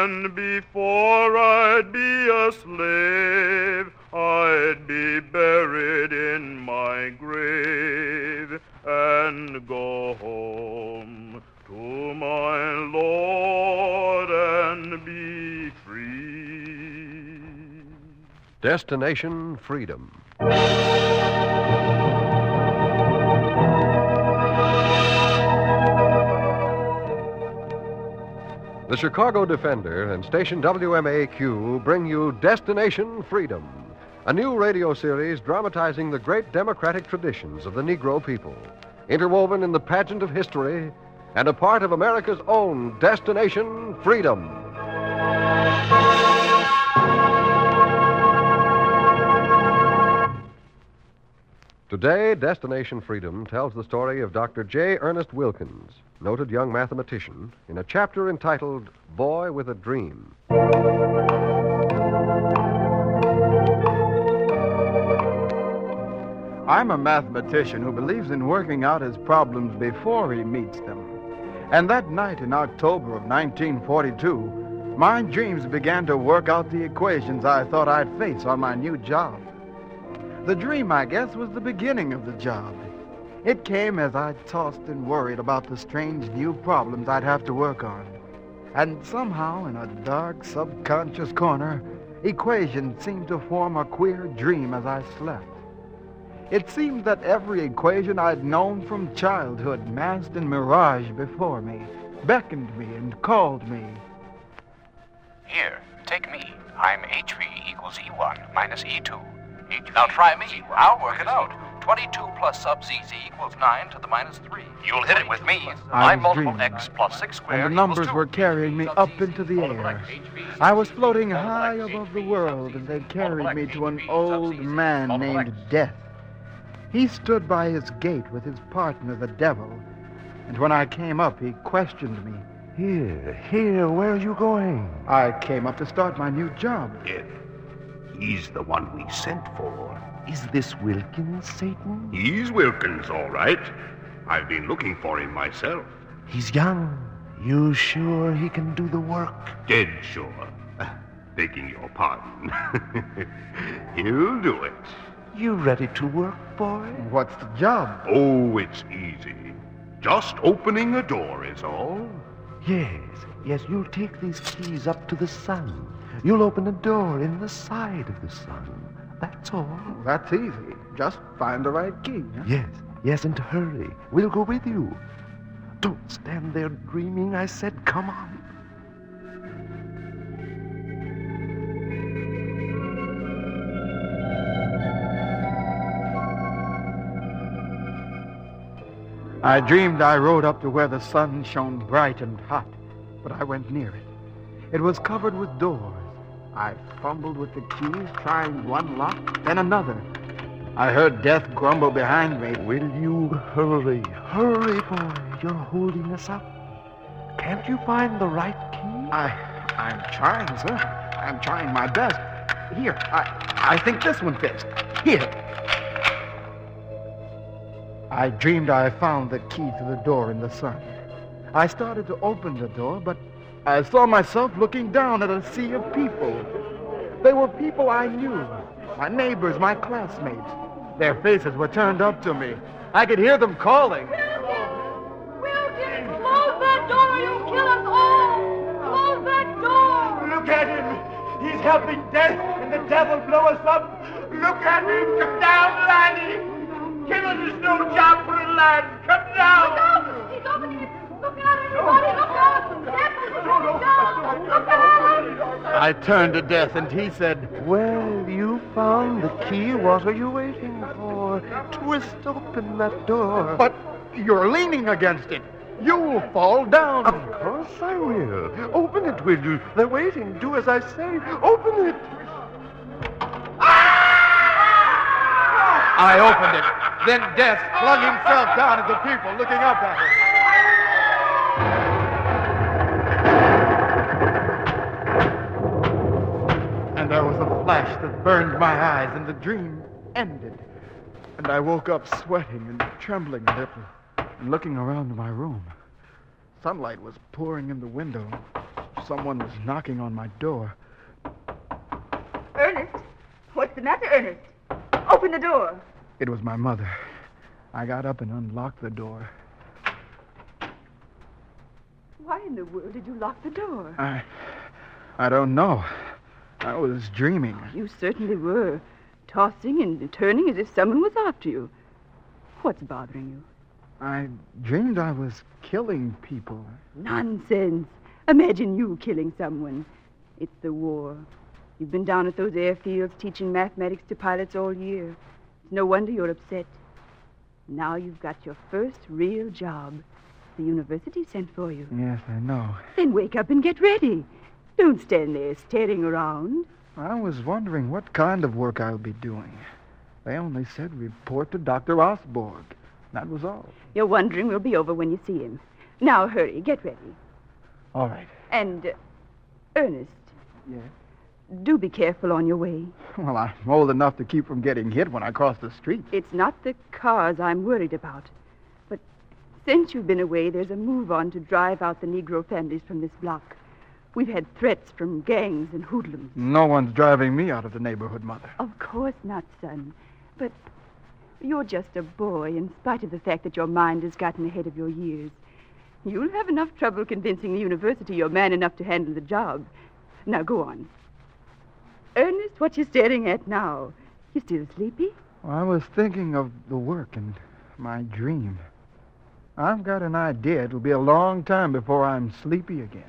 And before I'd be a slave, I'd be buried in my grave and go home to my Lord and be free. Destination Freedom. The Chicago Defender and station WMAQ bring you Destination Freedom, a new radio series dramatizing the great democratic traditions of the Negro people, interwoven in the pageant of history and a part of America's own Destination Freedom. Today, Destination Freedom tells the story of Dr. J. Ernest Wilkins, noted young mathematician, in a chapter entitled Boy with a Dream. I'm a mathematician who believes in working out his problems before he meets them. And that night in October of 1942, my dreams began to work out the equations I thought I'd face on my new job. The dream, I guess, was the beginning of the job. It came as I tossed and worried about the strange new problems I'd have to work on. And somehow, in a dark, subconscious corner, equations seemed to form a queer dream as I slept. It seemed that every equation I'd known from childhood massed in mirage before me, beckoned me and called me. Here, take me. I'm HV equals E1 minus E2. Now try me. I'll work it out. 22 plus sub ZZ equals 9 to the minus 3. You'll hit it with me. I I'm was multiple dreaming, X plus 6 squared. and the numbers equals 2. were carrying me up into the air. I was floating high above the world, and they carried me to an old man named Death. He stood by his gate with his partner, the devil, and when I came up, he questioned me. Here, where are you going? I came up to start my new job. Death. He's the one we sent for. Is this Wilkins, Satan? He's Wilkins, all right. I've been looking for him myself. He's young. You sure he can do the work? Dead sure. Begging your pardon. He'll do it. You ready to work, boy? What's the job? Oh, it's easy. Just opening a door is all. Yes, you'll take these keys up to the sun. You'll open a door in the side of the sun. That's all. That's easy. Just find the right key. Huh? Yes, and hurry. We'll go with you. Don't stand there dreaming. I said, come on. I dreamed I rode up to where the sun shone bright and hot, but I went near it. It was covered with doors. I fumbled with the keys, trying one lock, then another. I heard Death grumble behind me. Will you hurry? Hurry, boy. You're holding us up. Can't you find the right key? I'm trying, sir. I'm trying my best. Here, I think this one fits. Here. I dreamed I found the key to the door in the sun. I started to open the door, but I saw myself looking down at a sea of people. They were people I knew, my neighbors, my classmates. Their faces were turned up to me. I could hear them calling. Wilkins, close that door or you'll kill us all! Close that door! Look at him! He's helping Death and the devil blow us up! Look at him! Come down, laddie! Killing is no job for a lad! Come down! Look out! He's opening it! Look out, everybody! Look out! Death is coming down! Look out! I turned to Death, and he said, Well, you found the key. What are you waiting for? Twist open that door. but you're leaning against it. You'll fall down. Of course I will. Open it, will you? They're waiting. Do as I say. Open it. I opened it. Then Death flung himself down at the people looking up at him. And there was a flash that burned my eyes, and the dream ended. And I woke up sweating and trembling a little and looking around my room. Sunlight was pouring in the window, someone was knocking on my door. Ernest? What's the matter, Ernest? Open the door. It was my mother. I got up and unlocked the door. Why in the world did you lock the door? I don't know. I was dreaming. You certainly were. Tossing and turning as if someone was after you. What's bothering you? I dreamed I was killing people. Nonsense. Imagine you killing someone. It's the war. You've been down at those airfields teaching mathematics to pilots all year. It's no wonder you're upset. Now you've got your first real job. The university sent for you. Yes, I know. Then wake up and get ready. Don't stand there staring around. I was wondering what kind of work I'll be doing. They only said report to Dr. Osborg. That was all. Your wondering will be over when you see him. Now hurry, get ready. All right. And, Ernest, Yes? do be careful on your way. Well, I'm old enough to keep from getting hit when I cross the street. It's not the cars I'm worried about. But since you've been away, there's a move on to drive out the Negro families from this block. We've had threats from gangs and hoodlums. No one's driving me out of the neighborhood, Mother. Of course not, son. But you're just a boy, in spite of the fact that your mind has gotten ahead of your years. You'll have enough trouble convincing the university you're man enough to handle the job. Now, go on. Ernest, what you staring at now? You still sleepy? Well, I was thinking of the work and my dream. I've got an idea. It'll be a long time before I'm sleepy again.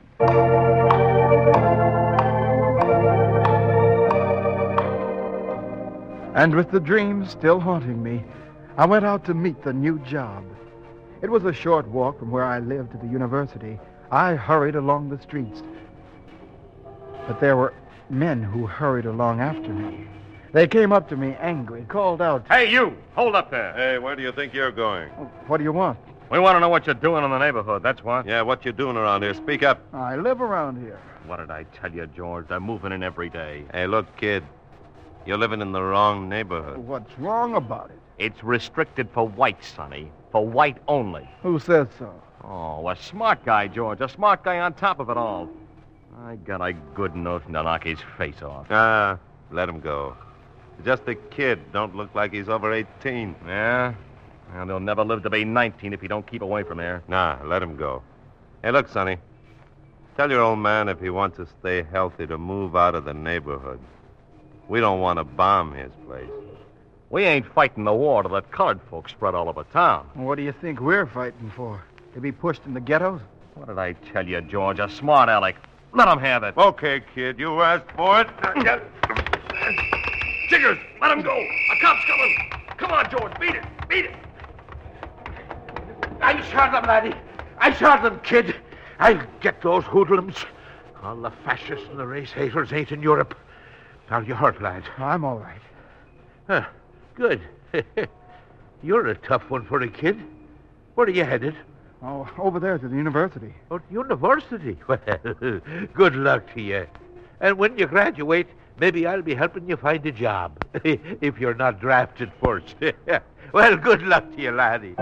And with the dream still haunting me, I went out to meet the new job. It was a short walk from where I lived to the university. I hurried along the streets. But there were men who hurried along after me. They came up to me angry, called out, Hey, you! Hold up there. Hey, where do you think you're going? "What do you want?" We want to know what you're doing in the neighborhood, that's what. Yeah, what you doing around here? Speak up. "I live around here." What did I tell you, George? They're moving in every day. Hey, look, kid. You're living in the wrong neighborhood. "What's wrong about it?" It's restricted for white, Sonny. For white only. "Who says so?" Oh, a smart guy, George. A smart guy on top of it all. I got a good notion to knock his face off. Let him go. Just a kid. Don't look like he's over 18. Yeah? Well, he'll never live to be 19 if he don't keep away from here. Nah, let him go. Hey, look, Sonny. Tell your old man if he wants to stay healthy to move out of the neighborhood. We don't want to bomb his place. We ain't fighting the war to let colored folks spread all over town. "What do you think we're fighting for? To be pushed in the ghettos?" What did I tell you, George? A smart aleck. Let him have it. Okay, kid, you asked for it. Jiggers, let him go. A cop's coming. Come on, George. Beat it. Beat it. I shot them, laddie. I shot them, kid. I'll get those hoodlums. All the fascists and the race haters ain't in Europe. Are you hurt, lad? "I'm all right." Huh. Good. You're a tough one for a kid. Where are you headed? "Oh, over there to the university." Oh, university. Well, good luck to you. And when you graduate, maybe I'll be helping you find a job. If you're not drafted first. Well, good luck to you, laddie.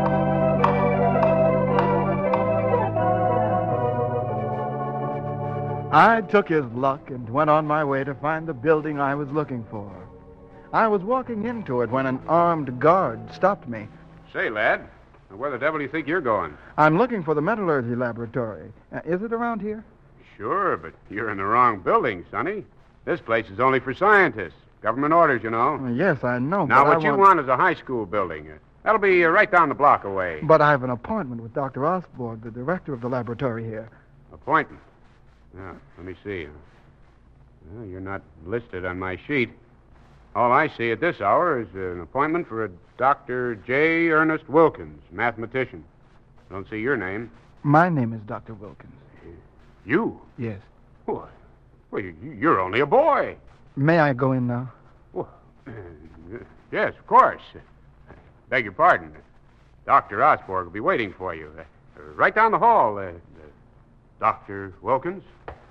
I took his luck and went on my way to find the building I was looking for. I was walking into it when an armed guard stopped me. Say, lad, where the devil do you think you're going? "I'm looking for the metallurgy laboratory. Is it around here?" Sure, but you're in the wrong building, Sonny. This place is only for scientists. Government orders, you know. "Yes, I know, Now, but what you want is a high school building. That'll be right down the block away. But I have an appointment with Dr. Osborg, the director of the laboratory here." Appointment? Yeah, let me see. Well, you're not listed on my sheet. All I see at this hour is an appointment for a Dr. J. Ernest Wilkins, mathematician. Don't see your name. "My name is Dr. Wilkins." You? "Yes." What? Well, you're only a boy. "May I go in now?" Well, yes, of course. Beg your pardon. Dr. Osborg will be waiting for you. Right down the hall, Dr. Wilkins.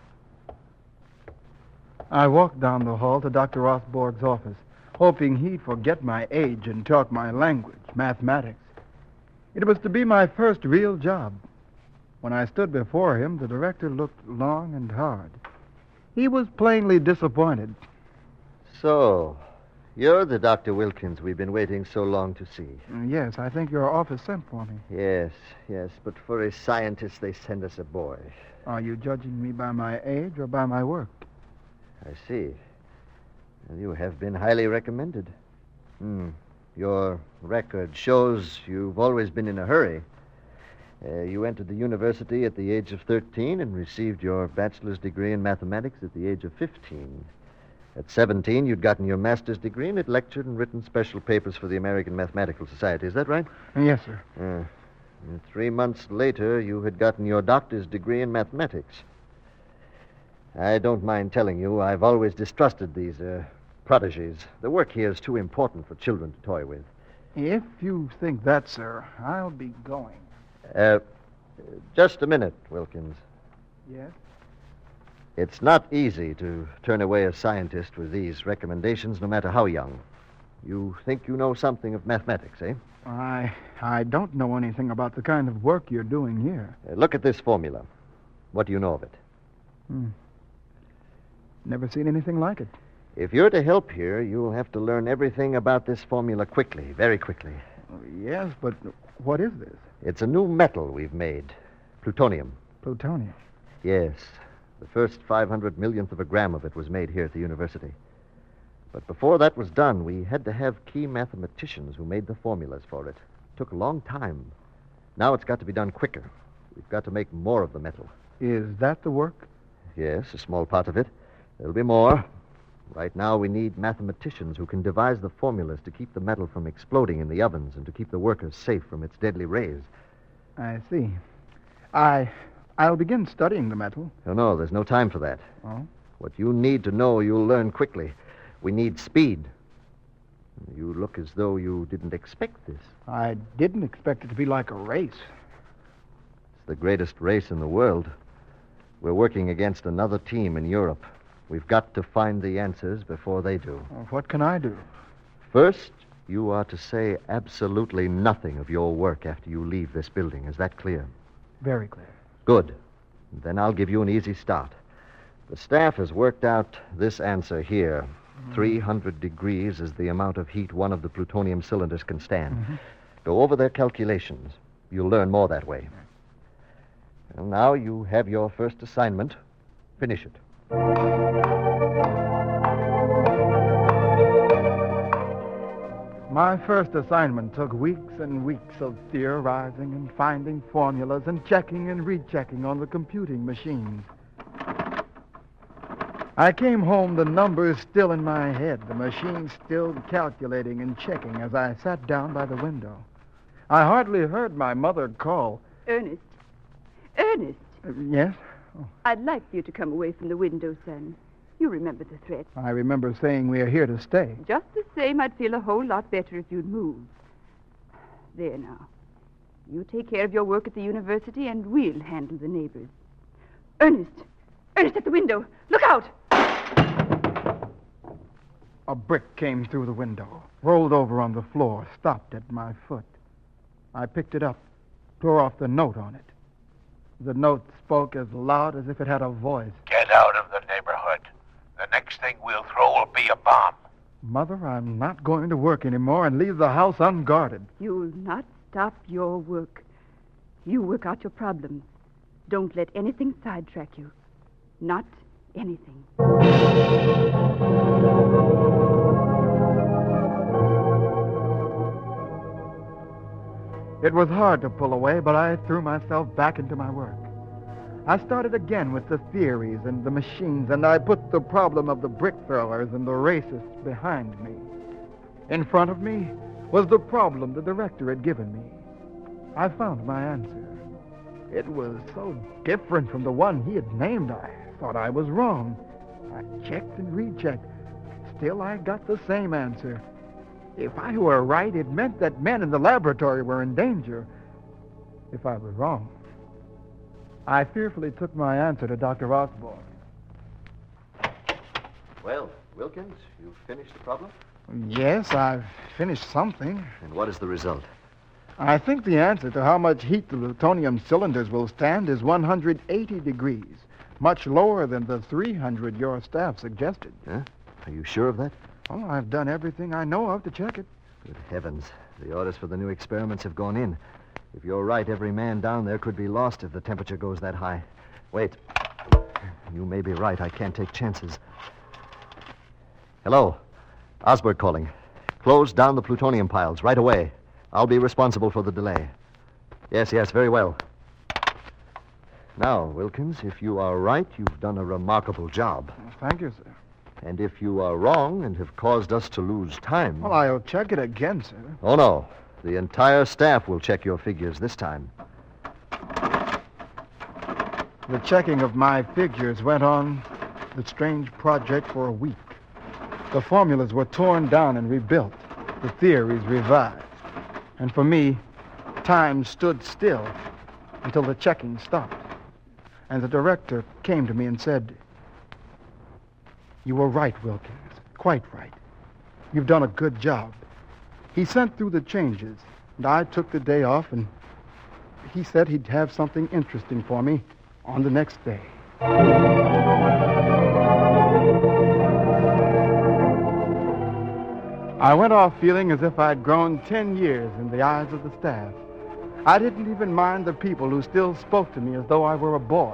I walked down the hall to Dr. Osborg's office, hoping he'd forget my age and talk my language, mathematics. It was to be my first real job. When I stood before him, the director looked long and hard. He was plainly disappointed. So, you're the Dr. Wilkins we've been waiting so long to see. Yes, I think your office sent for me. Yes, but for a scientist, they send us a boy. Are you judging me by my age or by my work? I see. Well, you have been highly recommended. Your record shows you've always been in a hurry. You entered the university at the age of 13 and received your bachelor's degree in mathematics at the age of 15. At 17, you'd gotten your master's degree and had lectured and written special papers for the American Mathematical Society. Is that right? Yes, sir. And 3 months later, you had gotten your doctor's degree in mathematics. I don't mind telling you, I've always distrusted these prodigies. The work here is too important for children to toy with. If you think that, sir, I'll be going. Just a minute, Wilkins. Yes? It's not easy to turn away a scientist with these recommendations, no matter how young. You think you know something of mathematics, eh? I don't know anything about the kind of work you're doing here. Look at this formula. What do you know of it? Never seen anything like it. If you're to help here, you'll have to learn everything about this formula quickly, very quickly. Yes, but what is this? It's a new metal we've made. Plutonium. Plutonium? Yes. The first 500 millionth of a gram of it was made here at the university. But before that was done, we had to have key mathematicians who made the formulas for it. It took a long time. Now it's got to be done quicker. We've got to make more of the metal. Is that the work? Yes, a small part of it. There'll be more. Right now, we need mathematicians who can devise the formulas to keep the metal from exploding in the ovens and to keep the workers safe from its deadly rays. I see. I'll begin studying the metal. Oh, no, there's no time for that. Oh? What you need to know, you'll learn quickly. We need speed. You look as though you didn't expect this. I didn't expect it to be like a race. It's the greatest race in the world. We're working against another team in Europe. We've got to find the answers before they do. Well, what can I do? First, you are to say absolutely nothing of your work after you leave this building. Is that clear? Very clear. Good. Then I'll give you an easy start. The staff has worked out this answer here. 300 degrees is the amount of heat one of the plutonium cylinders can stand. Go over their calculations. You'll learn more that way. Well, now you have your first assignment. Finish it. My first assignment took weeks and weeks of theorizing and finding formulas and checking and rechecking on the computing machines. I came home, the numbers still in my head, the machine still calculating and checking as I sat down by the window. I hardly heard my mother call. Ernest. Ernest. Yes? I'd like for you to come away from the window, son. You remember the threat. I remember saying we are here to stay. Just the same, I'd feel a whole lot better if you'd move. There now. You take care of your work at the university, and we'll handle the neighbors. Ernest! Ernest, at the window! Look out! A brick came through the window, rolled over on the floor, stopped at my foot. I picked it up, tore off the note on it. The note spoke as loud as if it had a voice. Get out of the neighborhood. The next thing we'll throw will be a bomb. Mother, I'm not going to work anymore and leave the house unguarded. You'll not stop your work. You work out your problems. Don't let anything sidetrack you. Not anything. It was hard to pull away, but I threw myself back into my work. I started again with the theories and the machines, and I put the problem of the brick throwers and the racists behind me. In front of me was the problem the director had given me. I found my answer. It was so different from the one he had named, I thought I was wrong. I checked and rechecked. Still, I got the same answer. If I were right, it meant that men in the laboratory were in danger. If I were wrong, I fearfully took my answer to Dr. Osborne. Well, Wilkins, you've finished the problem? Yes, I've finished something. And what is the result? I think the answer to how much heat the plutonium cylinders will stand is 180 degrees, much lower than the 300 your staff suggested. Huh? Are you sure of that? Oh, I've done everything I know of to check it. Good heavens. The orders for the new experiments have gone in. If you're right, every man down there could be lost if the temperature goes that high. Wait. You may be right. I can't take chances. Hello. Osberg calling. Close down the plutonium piles right away. I'll be responsible for the delay. Yes, very well. Now, Wilkins, if you are right, you've done a remarkable job. Thank you, sir. And if you are wrong and have caused us to lose time... Well, I'll check it again, sir. Oh, no. The entire staff will check your figures this time. The checking of my figures went on the strange project for a week. The formulas were torn down and rebuilt, the theories revised. And for me, time stood still until the checking stopped. And the director came to me and said, "You were right, Wilkins, quite right. You've done a good job." He sent through the changes, and I took the day off, and he said he'd have something interesting for me on the next day. I went off feeling as if I'd grown 10 years in the eyes of the staff. I didn't even mind the people who still spoke to me as though I were a boy.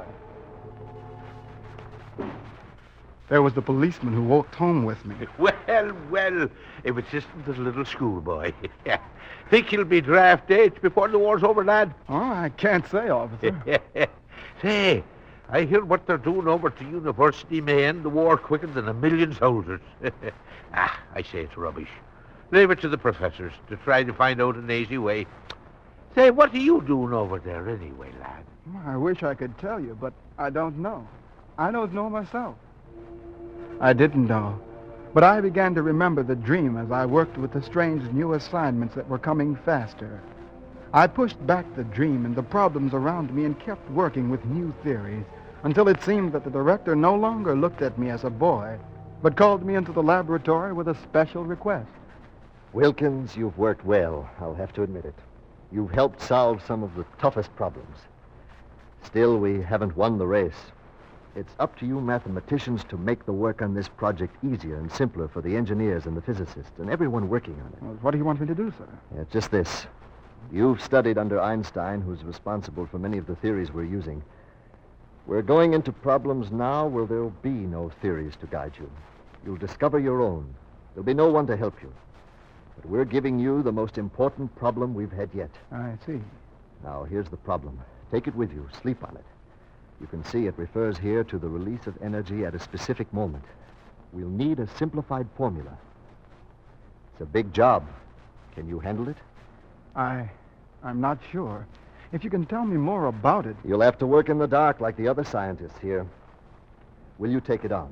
There was the policeman who walked home with me. Well, if it isn't the little schoolboy. Think he'll be draft age before the war's over, lad? Oh, I can't say, officer. Say, I hear what they're doing over at the university may end the war quicker than 1,000,000 soldiers. I say it's rubbish. Leave it to the professors to try to find out an easy way. Say, what are you doing over there anyway, lad? I wish I could tell you, but I don't know. I don't know myself. I didn't know, but I began to remember the dream as I worked with the strange new assignments that were coming faster. I pushed back the dream and the problems around me and kept working with new theories until it seemed that the director no longer looked at me as a boy, but called me into the laboratory with a special request. Wilkins, you've worked well, I'll have to admit it. You've helped solve some of the toughest problems. Still, we haven't won the race. It's up to you mathematicians to make the work on this project easier and simpler for the engineers and the physicists and everyone working on it. Well, what do you want me to do, sir? It's just this. You've studied under Einstein, who's responsible for many of the theories we're using. We're going into problems now where there'll be no theories to guide you. You'll discover your own. There'll be no one to help you. But we're giving you the most important problem we've had yet. I see. Now, here's the problem. Take it with you. Sleep on it. You can see it refers here to the release of energy at a specific moment. We'll need a simplified formula. It's a big job. Can you handle it? I'm not sure. If you can tell me more about it. You'll have to work in the dark like the other scientists here. Will you take it on?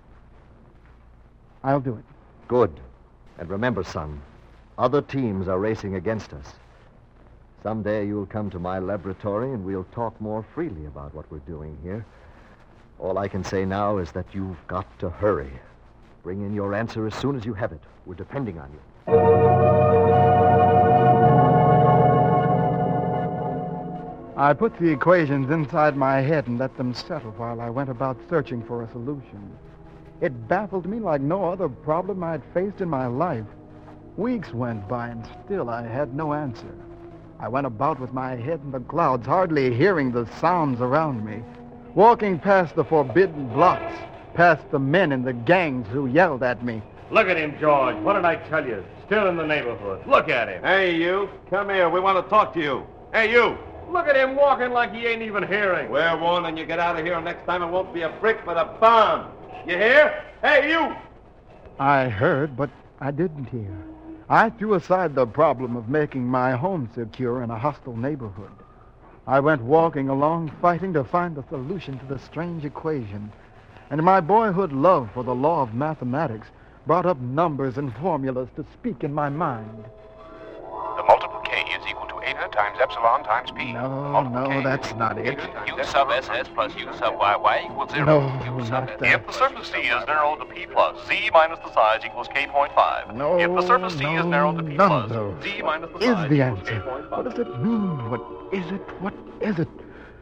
I'll do it. Good. And remember, son, other teams are racing against us. Someday you'll come to my laboratory and we'll talk more freely about what we're doing here. All I can say now is that you've got to hurry. Bring in your answer as soon as you have it. We're depending on you. I put the equations inside my head and let them settle while I went about searching for a solution. It baffled me like no other problem I'd faced in my life. Weeks went by and still I had no answer. I went about with my head in the clouds, hardly hearing the sounds around me, walking past the forbidden blocks, past the men in the gangs who yelled at me. Look at him, George. What did I tell you? Still in the neighborhood. Look at him. Hey, you. Come here. We want to talk to you. Hey, you. Look at him walking like he ain't even hearing. We're warning you. Get out of here. Next time it won't be a brick, but a bomb. You hear? Hey, you. I heard, but I didn't hear. I threw aside the problem of making my home secure in a hostile neighborhood. I went walking along, fighting to find the solution to the strange equation. And my boyhood love for the law of mathematics brought up numbers and formulas to speak in my mind. The multiple K is equal to eta times epsilon times P. No, that's not it. U sub SS plus U sub YY equals 0. No, not that. If the surface C is narrowed to P plus, Z minus the size equals K.5. No, If the surface C is narrowed to P none plus, of those Z minus the is size the equals answer. K.5. What does it mean? What is it? What is it?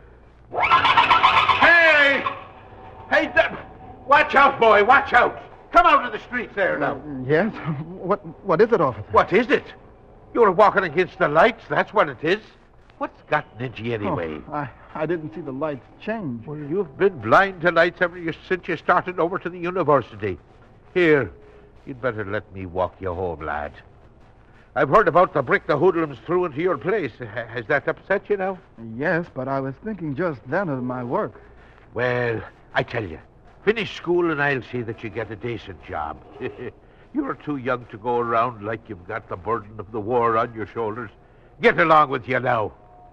Hey! Hey, watch out, boy, watch out. Come out of the streets there now. Yes? What is it, officer? What is it? You're walking against the lights, that's what it is. What's gotten into you anyway? Oh, I didn't see the lights change. Well, you've been blind to lights since you started over to the university. Here, you'd better let me walk you home, lad. I've heard about the brick the hoodlums threw into your place. Has that upset you now? Yes, but I was thinking just then of my work. Well, I tell you, finish school and I'll see that you get a decent job. You're too young to go around like you've got the burden of the war on your shoulders. Get along with you now.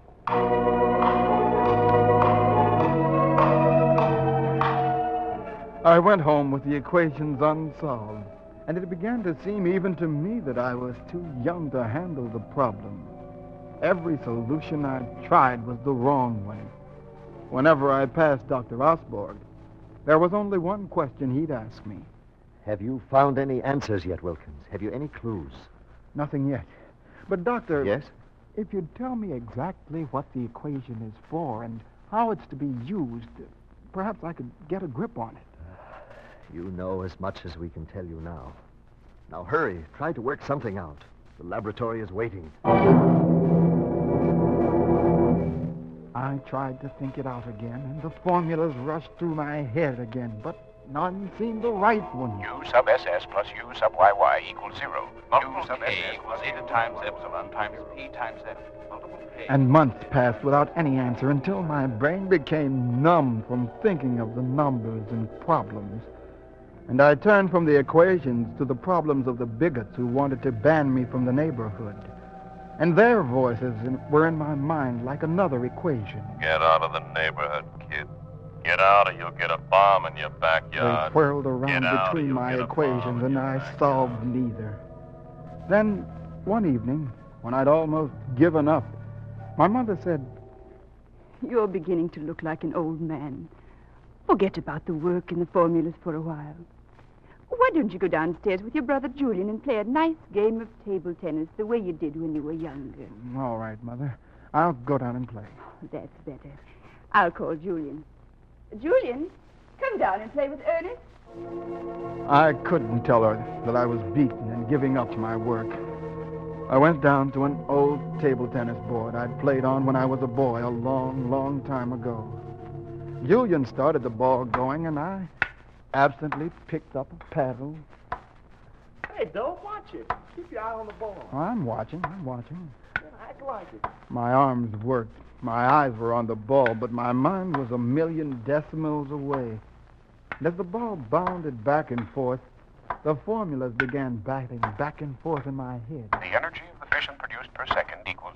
I went home with the equations unsolved, and it began to seem even to me that I was too young to handle the problem. Every solution I tried was the wrong one. Whenever I passed Dr. Osborg, there was only one question he'd ask me. Have you found any answers yet, Wilkins? Have you any clues? Nothing yet. But, Doctor... Yes? If you'd tell me exactly what the equation is for and how it's to be used, perhaps I could get a grip on it. You know as much as we can tell you now. Now hurry. Try to work something out. The laboratory is waiting. I tried to think it out again, and the formulas rushed through my head again, but none seemed the right one. U sub SS plus U sub YY equals 0. U sub K equals eta times epsilon times P times F. Multiple K. And months passed without any answer until my brain became numb from thinking of the numbers and problems. And I turned from the equations to the problems of the bigots who wanted to ban me from the neighborhood. And their voices were in my mind like another equation. Get out of the neighborhood, kid. Get out or you'll get a bomb in your They backyard. whirled around Get out or between you'll my get a equations, bomb in and your I backyard. solved neither. Then, one evening, when I'd almost given up, my mother said, You're beginning to look like an old man. Forget about the work and the formulas for a while. Why don't you go downstairs with your brother Julian and play a nice game of table tennis the way you did when you were younger? All right, Mother. I'll go down and play. That's better. I'll call Julian. Julian, come down and play with Ernest. I couldn't tell her that I was beaten and giving up my work. I went down to an old table tennis board I'd played on when I was a boy a long, long time ago. Julian started the ball going, and I absently picked up a paddle. Hey, don't watch it. Keep your eye on the ball. I'm watching. Act like it. My arms worked. My eyes were on the ball, but my mind was a million decimals away. And as the ball bounded back and forth, the formulas began battling back and forth in my head. The energy of the fission produced per second equals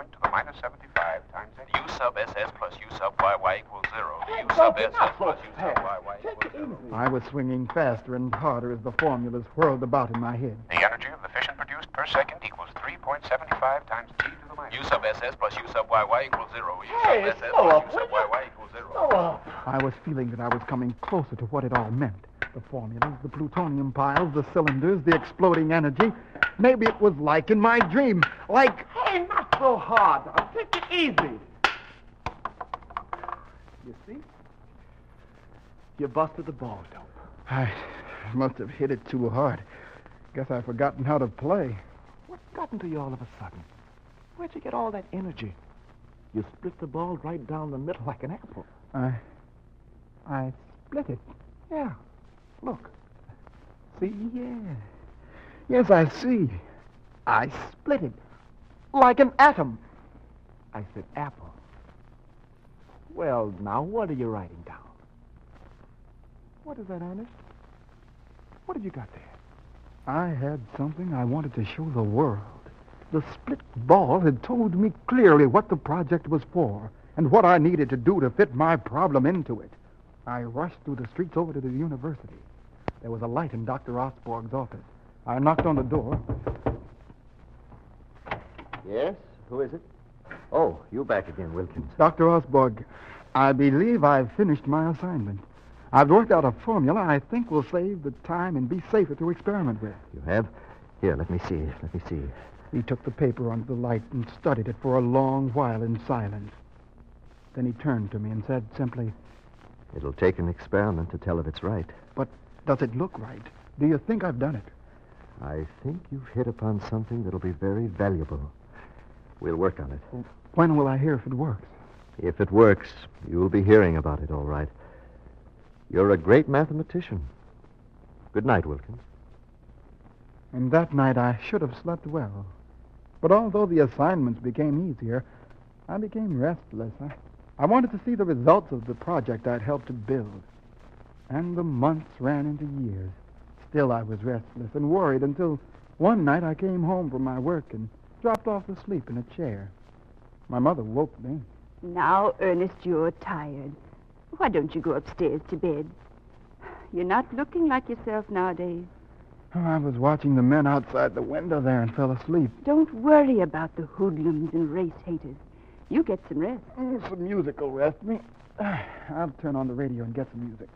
3.75 times U sub SS plus U sub YY equals 0. Hey, U sub Bucky, SS not plus so U sub fast. YY Take equals it 0. easy. I was swinging faster and harder as the formulas whirled about in my head. The energy of the fission produced per second equals 3.75 times T to the minus. U sub SS plus U sub YY equals 0. U Hey, sub SS slow plus up, U sub will ya? YY equals 0. Go up. I was feeling that I was coming closer to what it all meant. The formulas, the plutonium piles, the cylinders, the exploding energy. Maybe it was like in my dream. Like... Hey, not so hard. Now, take it easy. You see? You busted the ball, Dope. I must have hit it too hard. Guess I've forgotten how to play. What got into you all of a sudden? Where'd you get all that energy? You split the ball right down the middle like an apple. I split it. Yeah. Look. See? Yeah. Yes, I see. I split it. Like an atom. I said apple. Well, now, what are you writing down? What is that, Ernest? What have you got there? I had something I wanted to show the world. The split ball had told me clearly what the project was for and what I needed to do to fit my problem into it. I rushed through the streets over to the university. There was a light in Dr. Osborg's office. I knocked on the door. Yes? Who is it? Oh, you back again, Wilkins. Dr. Osborg, I believe I've finished my assignment. I've worked out a formula I think will save the time and be safer to experiment with. You have? Here, let me see. He took the paper under the light and studied it for a long while in silence. Then he turned to me and said simply, It'll take an experiment to tell if it's right. "But does it look right? Do you think I've done it?" I think you've hit upon something that'll be very valuable. We'll work on it. When will I hear if it works? If it works, you'll be hearing about it, all right. You're a great mathematician. Good night, Wilkins. And that night I should have slept well. But although the assignments became easier, I became restless. I wanted to see the results of the project I'd helped to build. And the months ran into years. Still I was restless and worried until one night I came home from my work and dropped off to sleep in a chair. My mother woke me. Now, Ernest, you're tired. Why don't you go upstairs to bed? You're not looking like yourself nowadays. Oh, I was watching the men outside the window there and fell asleep. Don't worry about the hoodlums and race haters. You get some rest. Some music will rest me. I'll turn on the radio and get some music.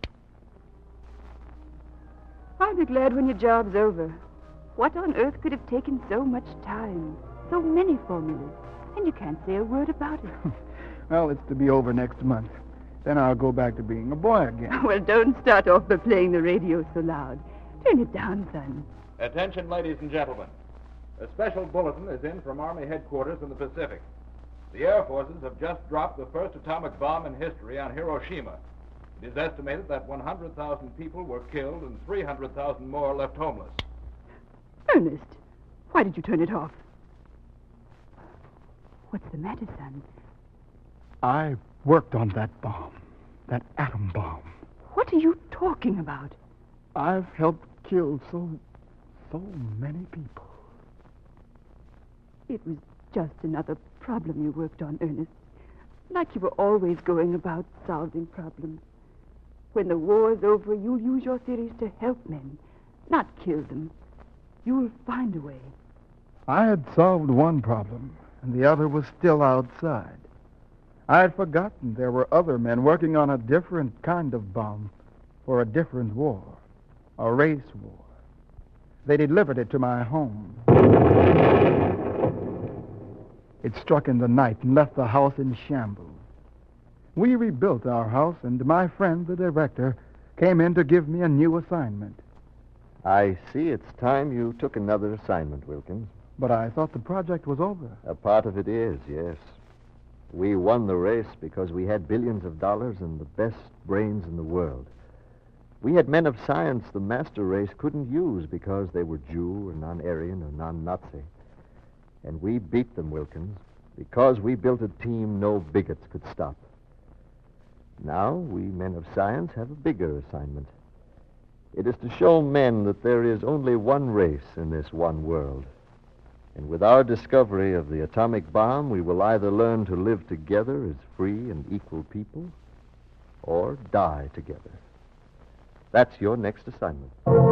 I'll be glad when your job's over. What on earth could have taken so much time? So many formulas. And you can't say a word about it. Well, it's to be over next month. Then I'll go back to being a boy again. Well, don't start off by playing the radio so loud. Turn it down, son. Attention, ladies and gentlemen. A special bulletin is in from Army headquarters in the Pacific. The Air Forces have just dropped the first atomic bomb in history on Hiroshima. It is estimated that 100,000 people were killed and 300,000 more left homeless. Ernest, why did you turn it off? What's the matter, son? I worked on that bomb, that atom bomb. What are you talking about? I've helped kill so many people. It was just another problem you worked on, Ernest. Like you were always going about solving problems. When the war's over, you'll use your theories to help men, not kill them. You'll find a way. I had solved one problem, and the other was still outside. I had forgotten there were other men working on a different kind of bomb for a different war, a race war. They delivered it to my home. It struck in the night and left the house in shambles. We rebuilt our house, and my friend, the director, came in to give me a new assignment. I see it's time you took another assignment, Wilkins. But I thought the project was over. A part of it is, yes. We won the race because we had billions of dollars and the best brains in the world. We had men of science the master race couldn't use because they were Jew or non-Aryan or non-Nazi. And we beat them, Wilkins, because we built a team no bigots could stop. Now, we men of science have a bigger assignment. It is to show men that there is only one race in this one world. And with our discovery of the atomic bomb, we will either learn to live together as free and equal people, or die together. That's your next assignment.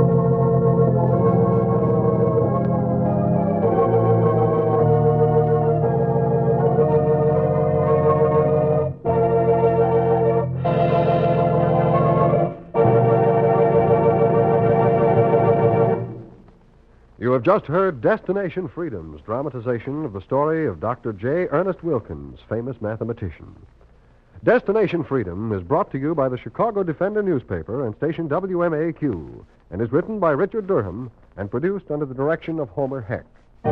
You have just heard Destination Freedom's dramatization of the story of Dr. J. Ernest Wilkins, famous mathematician. Destination Freedom is brought to you by the Chicago Defender newspaper and station WMAQ, and is written by Richard Durham and produced under the direction of Homer Heck.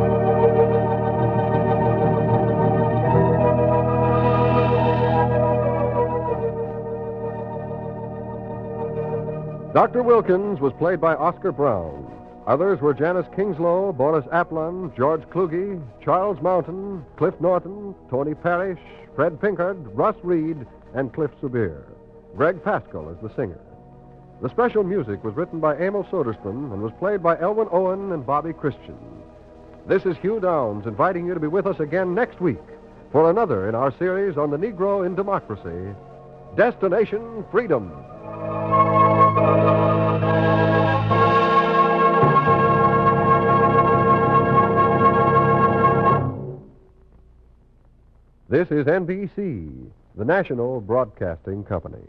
Dr. Wilkins was played by Oscar Brown. Others were Janice Kingslow, Boris Aplon, George Kluge, Charles Mountain, Cliff Norton, Tony Parrish, Fred Pinkard, Russ Reed, and Cliff Subir. Greg Pascal is the singer. The special music was written by Emil Soderstrom and was played by Elwin Owen and Bobby Christian. This is Hugh Downs inviting you to be with us again next week for another in our series on the Negro in Democracy, Destination Freedom. This is NBC, the national broadcasting company.